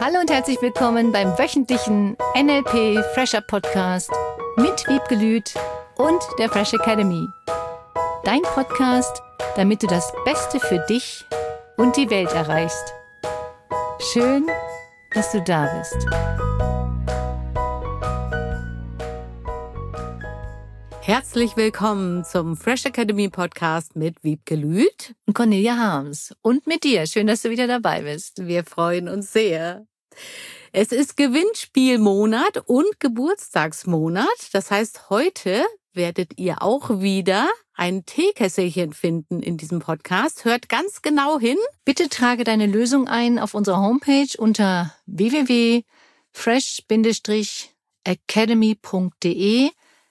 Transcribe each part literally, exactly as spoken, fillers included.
Hallo und herzlich willkommen beim wöchentlichen N L P Fresher Podcast mit Wiebke Lüth und der Fresh Academy. Dein Podcast, damit du das Beste für dich und die Welt erreichst. Schön, dass du da bist. Herzlich willkommen zum Fresh Academy Podcast mit Wiebke Lüth und Cornelia Harms. Und mit dir. Schön, dass du wieder dabei bist. Wir freuen uns sehr. Es ist Gewinnspielmonat und Geburtstagsmonat. Das heißt, heute werdet ihr auch wieder ein Teekesselchen finden in diesem Podcast. Hört ganz genau hin. Bitte trage deine Lösung ein auf unserer Homepage unter w w w punkt fresh academy punkt d e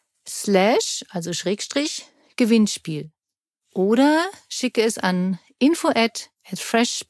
slash, also Schrägstrich, Gewinnspiel. Oder schicke es an info at fresh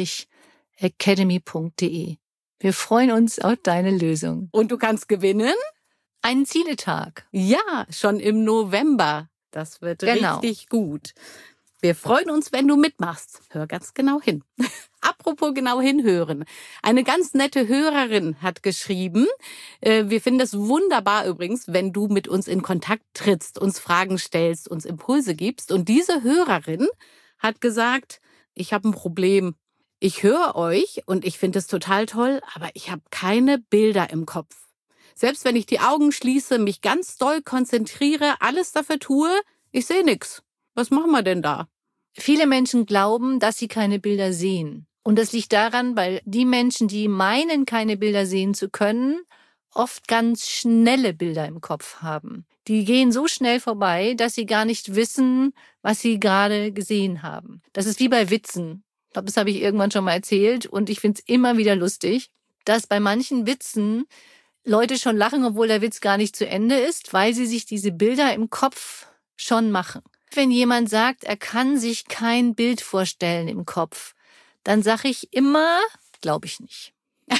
academy punkt d e. Wir freuen uns auf deine Lösung. Und du kannst gewinnen? Einen Zieletag. Ja, schon im November. Das wird genau. richtig gut. Wir freuen uns, wenn du mitmachst. Hör ganz genau hin. Apropos genau hinhören. Eine ganz nette Hörerin hat geschrieben, äh, wir finden es wunderbar übrigens, wenn du mit uns in Kontakt trittst, uns Fragen stellst, uns Impulse gibst. Und diese Hörerin hat gesagt, ich habe ein Problem. Ich höre euch und ich finde es total toll, aber ich habe keine Bilder im Kopf. Selbst wenn ich die Augen schließe, mich ganz doll konzentriere, alles dafür tue, ich sehe nichts. Was machen wir denn da? Viele Menschen glauben, dass sie keine Bilder sehen. Und das liegt daran, weil die Menschen, die meinen, keine Bilder sehen zu können, oft ganz schnelle Bilder im Kopf haben. Die gehen so schnell vorbei, dass sie gar nicht wissen, was sie gerade gesehen haben. Das ist wie bei Witzen. Ich glaube, das habe ich irgendwann schon mal erzählt und ich finde es immer wieder lustig, dass bei manchen Witzen Leute schon lachen, obwohl der Witz gar nicht zu Ende ist, weil sie sich diese Bilder im Kopf schon machen. Wenn jemand sagt, er kann sich kein Bild vorstellen im Kopf, dann sage ich immer, glaube ich nicht.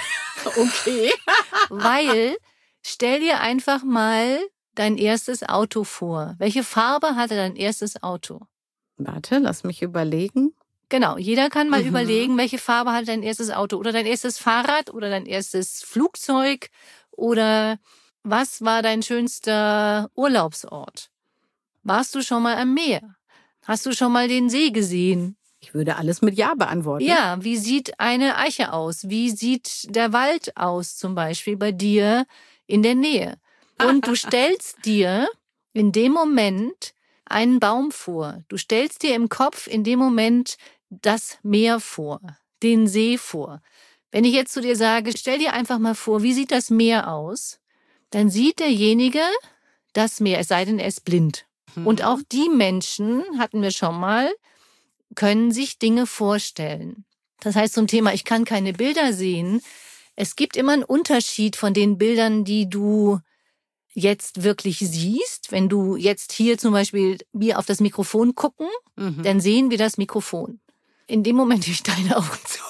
Okay. Weil, stell dir einfach mal dein erstes Auto vor. Welche Farbe hatte dein erstes Auto? Warte, lass mich überlegen. Genau, jeder kann mal Mhm. überlegen, welche Farbe hatte dein erstes Auto oder dein erstes Fahrrad oder dein erstes Flugzeug oder was war dein schönster Urlaubsort? Warst du schon mal am Meer? Hast du schon mal den See gesehen? Ich würde alles mit Ja beantworten. Ja, wie sieht eine Eiche aus? Wie sieht der Wald aus zum Beispiel bei dir in der Nähe? Und du stellst dir in dem Moment einen Baum vor. Du stellst dir im Kopf in dem Moment das Meer vor, den See vor. Wenn ich jetzt zu dir sage, stell dir einfach mal vor, wie sieht das Meer aus? Dann sieht derjenige das Meer, es sei denn, er ist blind. Mhm. Und auch die Menschen, hatten wir schon mal, können sich Dinge vorstellen. Das heißt zum Thema, ich kann keine Bilder sehen. Es gibt immer einen Unterschied von den Bildern, die du jetzt wirklich siehst. Wenn du jetzt hier zum Beispiel wir auf das Mikrofon gucken, mhm. dann sehen wir das Mikrofon. In dem Moment, ich deine Augen zu.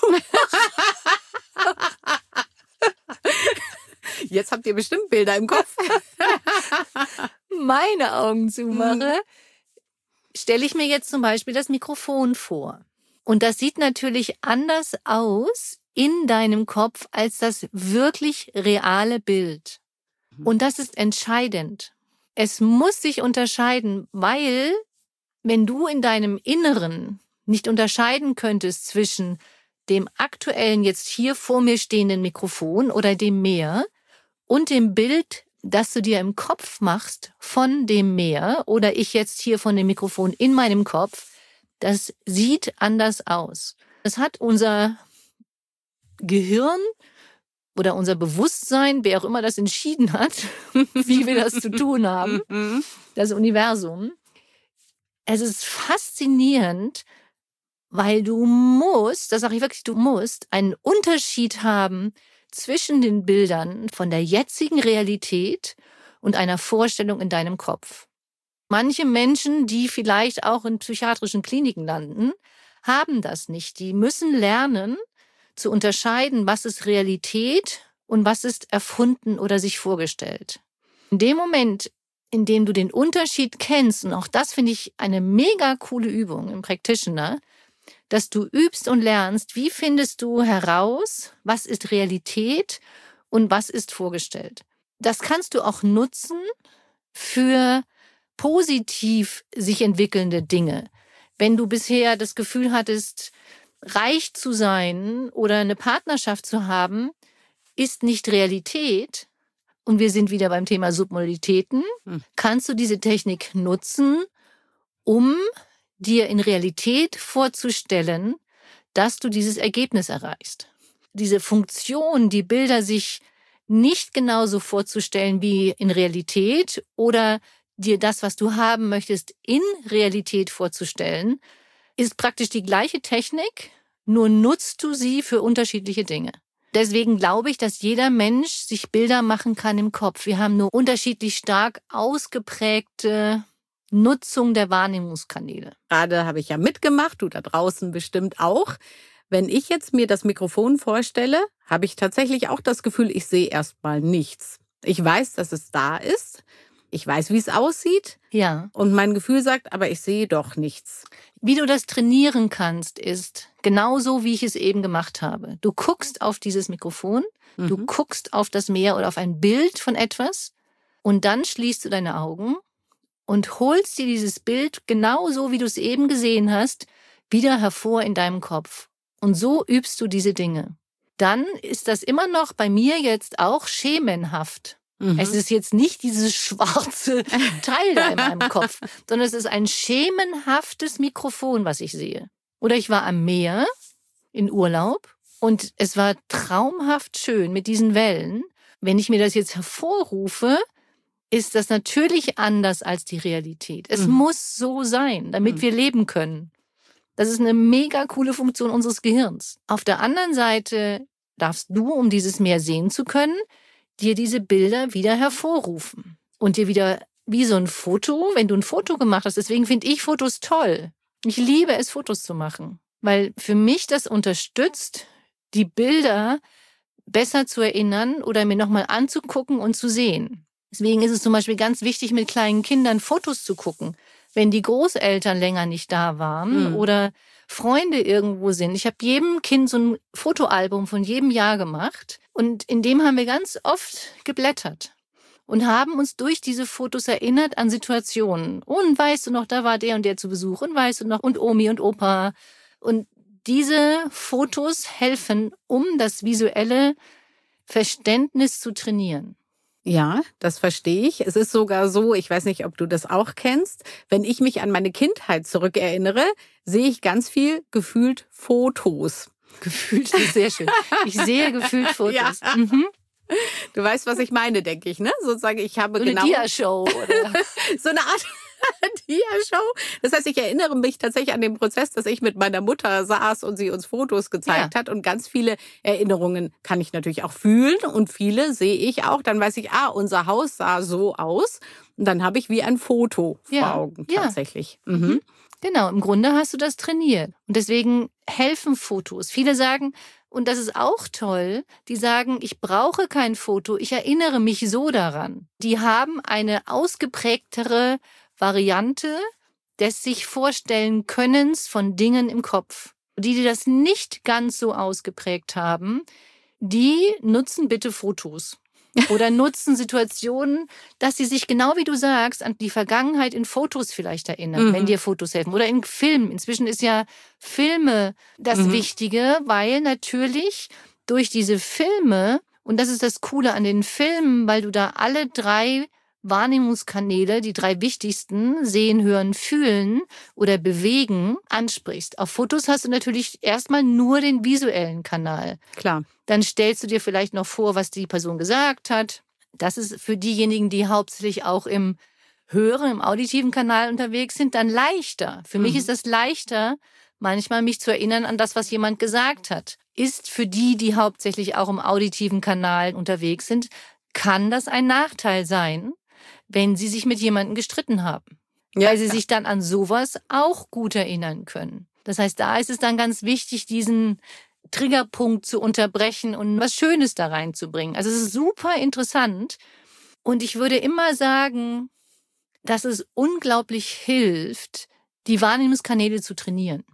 Jetzt habt ihr bestimmt Bilder im Kopf. Meine Augen zumache, stelle ich mir jetzt zum Beispiel das Mikrofon vor. Und das sieht natürlich anders aus in deinem Kopf als das wirklich reale Bild. Und das ist entscheidend. Es muss sich unterscheiden, weil wenn du in deinem Inneren nicht unterscheiden könntest zwischen dem aktuellen, jetzt hier vor mir stehenden Mikrofon oder dem Meer und dem Bild, das du dir im Kopf machst von dem Meer oder ich jetzt hier von dem Mikrofon in meinem Kopf, das sieht anders aus. Das hat unser Gehirn oder unser Bewusstsein, wer auch immer das entschieden hat, wie wir das zu tun haben, das Universum. Es ist faszinierend, weil du musst, das sage ich wirklich, du musst einen Unterschied haben zwischen den Bildern von der jetzigen Realität und einer Vorstellung in deinem Kopf. Manche Menschen, die vielleicht auch in psychiatrischen Kliniken landen, haben das nicht. Die müssen lernen zu unterscheiden, was ist Realität und was ist erfunden oder sich vorgestellt. In dem Moment, in dem du den Unterschied kennst, und auch das finde ich eine mega coole Übung im Practitioner, dass du übst und lernst, wie findest du heraus, was ist Realität und was ist vorgestellt. Das kannst du auch nutzen für positiv sich entwickelnde Dinge. Wenn du bisher das Gefühl hattest, reich zu sein oder eine Partnerschaft zu haben, ist nicht Realität, und wir sind wieder beim Thema Submodalitäten, hm. kannst du diese Technik nutzen, um dir in Realität vorzustellen, dass du dieses Ergebnis erreichst. Diese Funktion, die Bilder sich nicht genauso vorzustellen wie in Realität oder dir das, was du haben möchtest, in Realität vorzustellen, ist praktisch die gleiche Technik, nur nutzt du sie für unterschiedliche Dinge. Deswegen glaube ich, dass jeder Mensch sich Bilder machen kann im Kopf. Wir haben nur unterschiedlich stark ausgeprägte Nutzung der Wahrnehmungskanäle. Gerade habe ich ja mitgemacht, du da draußen bestimmt auch. Wenn ich jetzt mir das Mikrofon vorstelle, habe ich tatsächlich auch das Gefühl, ich sehe erstmal nichts. Ich weiß, dass es da ist. Ich weiß, wie es aussieht. Ja. Und mein Gefühl sagt, aber ich sehe doch nichts. Wie du das trainieren kannst, ist genauso, wie ich es eben gemacht habe. Du guckst auf dieses Mikrofon, mhm. du guckst auf das Meer oder auf ein Bild von etwas und dann schließt du deine Augen und holst dir dieses Bild genauso, wie du es eben gesehen hast, wieder hervor in deinem Kopf. Und so übst du diese Dinge. Dann ist das immer noch bei mir jetzt auch schemenhaft. Mhm. Es ist jetzt nicht dieses schwarze Teil da in meinem Kopf, sondern es ist ein schemenhaftes Mikrofon, was ich sehe. Oder ich war am Meer in Urlaub und es war traumhaft schön mit diesen Wellen. Wenn ich mir das jetzt hervorrufe, ist das natürlich anders als die Realität. Es mhm. muss so sein, damit mhm. wir leben können. Das ist eine mega coole Funktion unseres Gehirns. Auf der anderen Seite darfst du, um dieses Meer sehen zu können, dir diese Bilder wieder hervorrufen. Und dir wieder, wie so ein Foto, wenn du ein Foto gemacht hast. Deswegen finde ich Fotos toll. Ich liebe es, Fotos zu machen. Weil für mich das unterstützt, die Bilder besser zu erinnern oder mir nochmal anzugucken und zu sehen. Deswegen ist es zum Beispiel ganz wichtig, mit kleinen Kindern Fotos zu gucken. Wenn die Großeltern länger nicht da waren mhm. oder Freunde irgendwo sind. Ich habe jedem Kind so ein Fotoalbum von jedem Jahr gemacht und in dem haben wir ganz oft geblättert und haben uns durch diese Fotos erinnert an Situationen. Und weißt du noch, da war der und der zu Besuch und weißt du noch, und Omi und Opa. Und diese Fotos helfen, um das visuelle Verständnis zu trainieren. Ja, das verstehe ich. Es ist sogar so, ich weiß nicht, ob du das auch kennst, wenn ich mich an meine Kindheit zurückerinnere, sehe ich ganz viel gefühlt Fotos. Gefühlt ist sehr schön. Ich sehe gefühlt Fotos. Ja. Mhm. Du weißt, was ich meine, denke ich, ne? Sozusagen, ich habe so genau... eine Dia-Show, oder? So eine Art... Dia-Show. Das heißt, ich erinnere mich tatsächlich an den Prozess, dass ich mit meiner Mutter saß und sie uns Fotos gezeigt ja. hat. Und ganz viele Erinnerungen kann ich natürlich auch fühlen. Und viele sehe ich auch. Dann weiß ich, ah, unser Haus sah so aus. Und dann habe ich wie ein Foto vor ja. Augen ja. tatsächlich. Mhm. Genau, im Grunde hast du das trainiert. Und deswegen helfen Fotos. Viele sagen, und das ist auch toll, die sagen, ich brauche kein Foto, ich erinnere mich so daran. Die haben eine ausgeprägtere Variante des sich vorstellen Könnens von Dingen im Kopf. Die, die das nicht ganz so ausgeprägt haben, die nutzen bitte Fotos oder nutzen Situationen, dass sie sich genau wie du sagst an die Vergangenheit in Fotos vielleicht erinnern, mhm. wenn dir Fotos helfen oder in Filmen. Inzwischen ist ja Filme das mhm. Wichtige, weil natürlich durch diese Filme, und das ist das Coole an den Filmen, weil du da alle drei Wahrnehmungskanäle, die drei wichtigsten, sehen, hören, fühlen oder bewegen, ansprichst. Auf Fotos hast du natürlich erstmal nur den visuellen Kanal. Klar. Dann stellst du dir vielleicht noch vor, was die Person gesagt hat. Das ist für diejenigen, die hauptsächlich auch im höheren, im auditiven Kanal unterwegs sind, dann leichter. Für mhm. mich ist das leichter, manchmal mich zu erinnern an das, was jemand gesagt hat. Ist für die, die hauptsächlich auch im auditiven Kanal unterwegs sind, kann das ein Nachteil sein, wenn sie sich mit jemandem gestritten haben. Ja, weil sie klar. sich dann an sowas auch gut erinnern können. Das heißt, da ist es dann ganz wichtig, diesen Triggerpunkt zu unterbrechen und was Schönes da reinzubringen. Also es ist super interessant. Und ich würde immer sagen, dass es unglaublich hilft, die Wahrnehmungskanäle zu trainieren.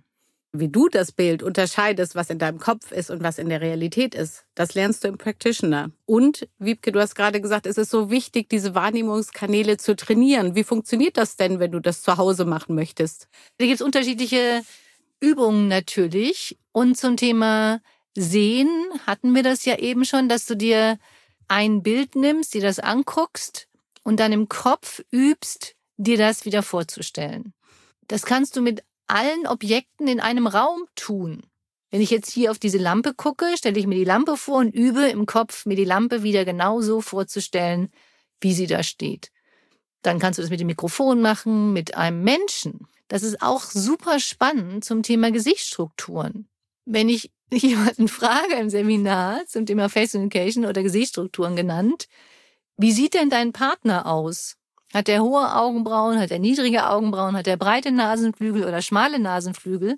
Wie du das Bild unterscheidest, was in deinem Kopf ist und was in der Realität ist, das lernst du im Practitioner. Und, Wiebke, du hast gerade gesagt, es ist so wichtig, diese Wahrnehmungskanäle zu trainieren. Wie funktioniert das denn, wenn du das zu Hause machen möchtest? Da gibt es unterschiedliche Übungen natürlich. Und zum Thema Sehen hatten wir das ja eben schon, dass du dir ein Bild nimmst, dir das anguckst und dann im Kopf übst, dir das wieder vorzustellen. Das kannst du mit allen Objekten in einem Raum tun. Wenn ich jetzt hier auf diese Lampe gucke, stelle ich mir die Lampe vor und übe im Kopf, mir die Lampe wieder genauso vorzustellen, wie sie da steht. Dann kannst du das mit dem Mikrofon machen, mit einem Menschen. Das ist auch super spannend zum Thema Gesichtsstrukturen. Wenn ich jemanden frage im Seminar zum Thema Face Communication oder Gesichtsstrukturen genannt, wie sieht denn dein Partner aus? Hat er hohe Augenbrauen, hat er niedrige Augenbrauen, hat er breite Nasenflügel oder schmale Nasenflügel?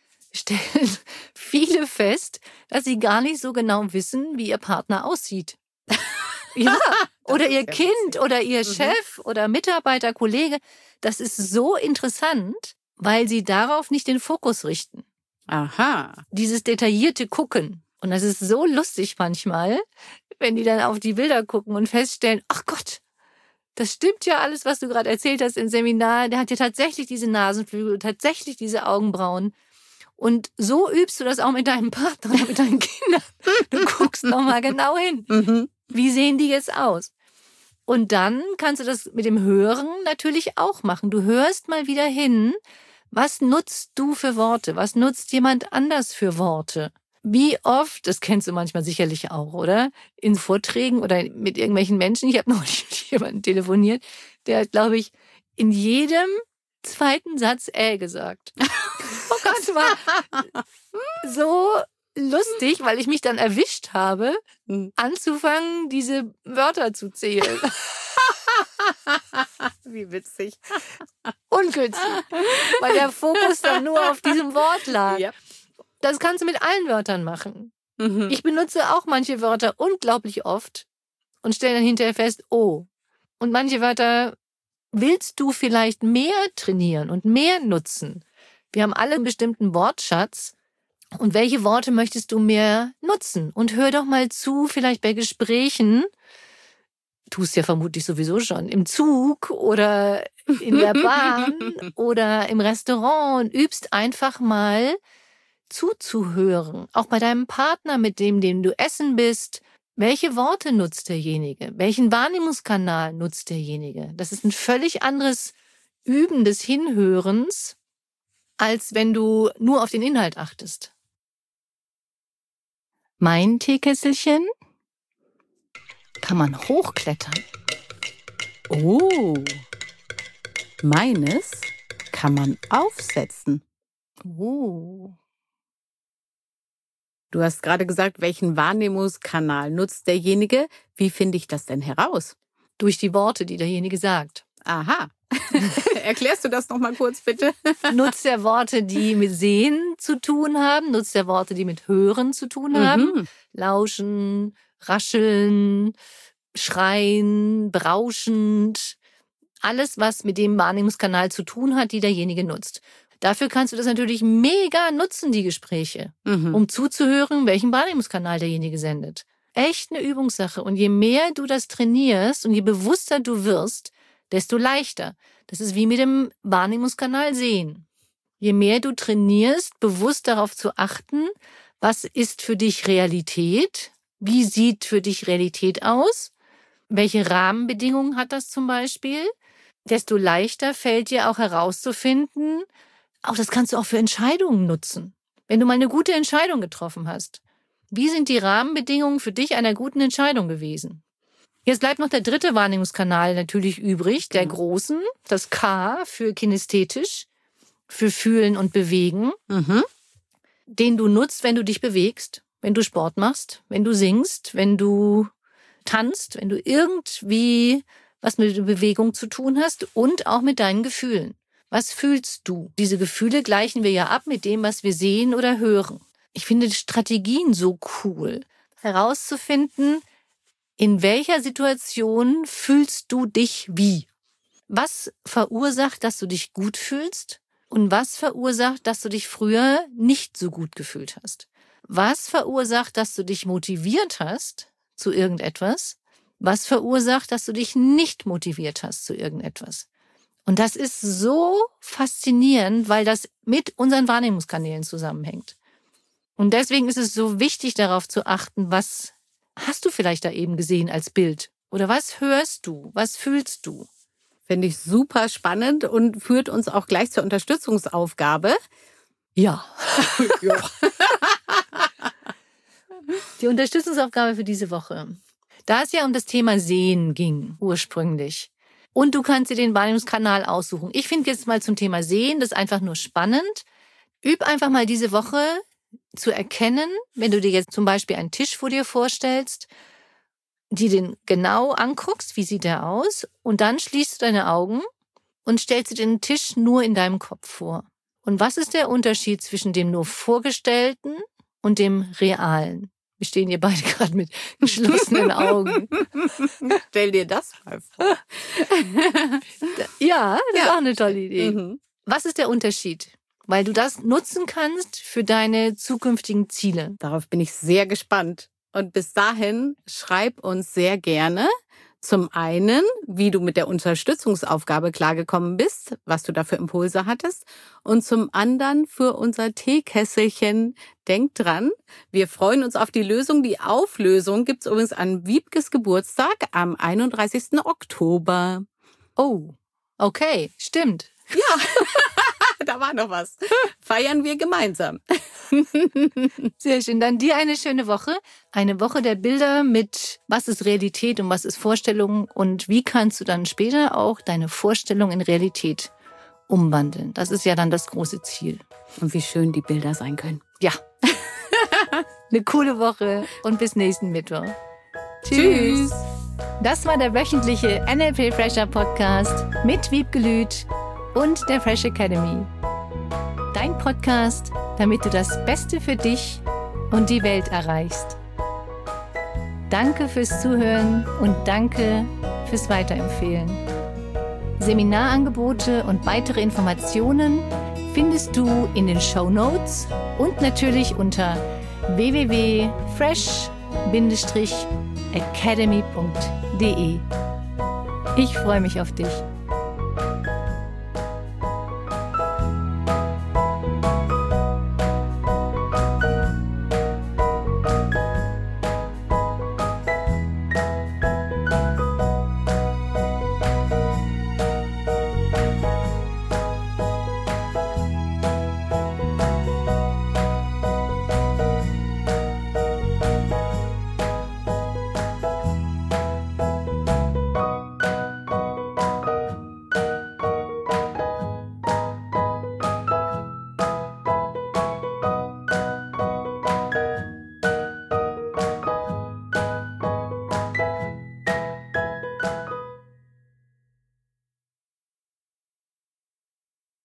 Stellen viele fest, dass sie gar nicht so genau wissen, wie ihr Partner aussieht. Ja, oder ihr Kind oder ihr Chef oder Mitarbeiter, Kollege. Das ist so interessant, weil sie darauf nicht den Fokus richten. Aha. Dieses detaillierte Gucken. Und das ist so lustig manchmal, wenn die dann auf die Bilder gucken und feststellen, ach Gott, das stimmt ja alles, was du gerade erzählt hast im Seminar. Der hat ja tatsächlich diese Nasenflügel und tatsächlich diese Augenbrauen. Und so übst du das auch mit deinem Partner oder mit deinen Kindern. Du guckst nochmal genau hin. Mhm. Wie sehen die jetzt aus? Und dann kannst du das mit dem Hören natürlich auch machen. Du hörst mal wieder hin, was nutzt du für Worte? Was nutzt jemand anders für Worte? Wie oft, das kennst du manchmal sicherlich auch, oder? In Vorträgen oder mit irgendwelchen Menschen. Ich habe neulich mit jemandem telefoniert, der hat, glaube ich, in jedem zweiten Satz äh gesagt. Oh Gott, das war so lustig, weil ich mich dann erwischt habe, anzufangen, diese Wörter zu zählen. Wie witzig. Ungünstig, weil der Fokus dann nur auf diesem Wort lag. Ja. Das kannst du mit allen Wörtern machen. Mhm. Ich benutze auch manche Wörter unglaublich oft und stelle dann hinterher fest, oh. Und manche Wörter willst du vielleicht mehr trainieren und mehr nutzen. Wir haben alle einen bestimmten Wortschatz. Und welche Worte möchtest du mehr nutzen? Und hör doch mal zu, vielleicht bei Gesprächen, tust ja vermutlich sowieso schon, im Zug oder in der Bahn oder im Restaurant und übst einfach mal zuzuhören. Auch bei deinem Partner, mit dem, dem du essen bist. Welche Worte nutzt derjenige? Welchen Wahrnehmungskanal nutzt derjenige? Das ist ein völlig anderes Üben des Hinhörens, als wenn du nur auf den Inhalt achtest. Mein Teekesselchen kann man hochklettern. Oh, meines kann man aufsetzen. Oh. Du hast gerade gesagt, welchen Wahrnehmungskanal nutzt derjenige? Wie finde ich das denn heraus? Durch die Worte, die derjenige sagt. Aha. Erklärst du das noch mal kurz, bitte? Nutzt er Worte, die mit Sehen zu tun haben? Nutzt er Worte, die mit Hören zu tun haben? Mhm. Lauschen, rascheln, schreien, berauschend. Alles, was mit dem Wahrnehmungskanal zu tun hat, die derjenige nutzt. Dafür kannst du das natürlich mega nutzen, die Gespräche, Mhm. um zuzuhören, welchen Wahrnehmungskanal derjenige sendet. Echt eine Übungssache. Und je mehr du das trainierst und je bewusster du wirst, desto leichter. Das ist wie mit dem Wahrnehmungskanal Sehen. Je mehr du trainierst, bewusst darauf zu achten, was ist für dich Realität? Wie sieht für dich Realität aus? Welche Rahmenbedingungen hat das zum Beispiel? Desto leichter fällt dir auch herauszufinden, auch das kannst du auch für Entscheidungen nutzen. Wenn du mal eine gute Entscheidung getroffen hast, wie sind die Rahmenbedingungen für dich einer guten Entscheidung gewesen? Jetzt bleibt noch der dritte Wahrnehmungskanal natürlich übrig, der großen, das K für kinästhetisch, für Fühlen und Bewegen, Mhm. den du nutzt, wenn du dich bewegst, wenn du Sport machst, wenn du singst, wenn du tanzt, wenn du irgendwie was mit der Bewegung zu tun hast und auch mit deinen Gefühlen. Was fühlst du? Diese Gefühle gleichen wir ja ab mit dem, was wir sehen oder hören. Ich finde Strategien so cool, herauszufinden, in welcher Situation fühlst du dich wie? Was verursacht, dass du dich gut fühlst? Und was verursacht, dass du dich früher nicht so gut gefühlt hast? Was verursacht, dass du dich motiviert hast zu irgendetwas? Was verursacht, dass du dich nicht motiviert hast zu irgendetwas? Und das ist so faszinierend, weil das mit unseren Wahrnehmungskanälen zusammenhängt. Und deswegen ist es so wichtig, darauf zu achten, was hast du vielleicht da eben gesehen als Bild? Oder was hörst du? Was fühlst du? Finde ich super spannend und führt uns auch gleich zur Unterstützungsaufgabe. Ja. Ja. Die Unterstützungsaufgabe für diese Woche. Da es ja um das Thema Sehen ging, ursprünglich. Und du kannst dir den Wahrnehmungskanal aussuchen. Ich finde jetzt mal zum Thema Sehen, das ist einfach nur spannend. Üb einfach mal diese Woche zu erkennen, wenn du dir jetzt zum Beispiel einen Tisch vor dir vorstellst, die den genau anguckst, wie sieht der aus, und dann schließt du deine Augen und stellst dir den Tisch nur in deinem Kopf vor. Und was ist der Unterschied zwischen dem nur vorgestellten und dem realen? Wir stehen hier beide gerade mit geschlossenen Augen. Stell dir das mal vor. Ja, das Ja. ist auch eine tolle Idee. Mhm. Was ist der Unterschied? Weil du das nutzen kannst für deine zukünftigen Ziele. Darauf bin ich sehr gespannt. Und bis dahin schreib uns sehr gerne zum einen, wie du mit der Unterstützungsaufgabe klargekommen bist, was du da für Impulse hattest. Und zum anderen für unser Teekesselchen. Denk dran, wir freuen uns auf die Lösung. Die Auflösung gibt's übrigens an Wiebkes Geburtstag am einunddreißigsten Oktober. Oh, okay, stimmt. Ja, da war noch was. Feiern wir gemeinsam. Sehr schön. Dann dir eine schöne Woche. Eine Woche der Bilder mit was ist Realität und was ist Vorstellung und wie kannst du dann später auch deine Vorstellung in Realität umwandeln. Das ist ja dann das große Ziel. Und wie schön die Bilder sein können. Ja. Eine coole Woche und bis nächsten Mittwoch. Tschüss. Das war der wöchentliche N L P Fresher Podcast mit Wiebke Lüth und der Fresh Academy. Dein Podcast, damit du das Beste für dich und die Welt erreichst. Danke fürs Zuhören und danke fürs Weiterempfehlen. Seminarangebote und weitere Informationen findest du in den Shownotes und natürlich unter w w w punkt fresh academy punkt d e. Ich freue mich auf dich.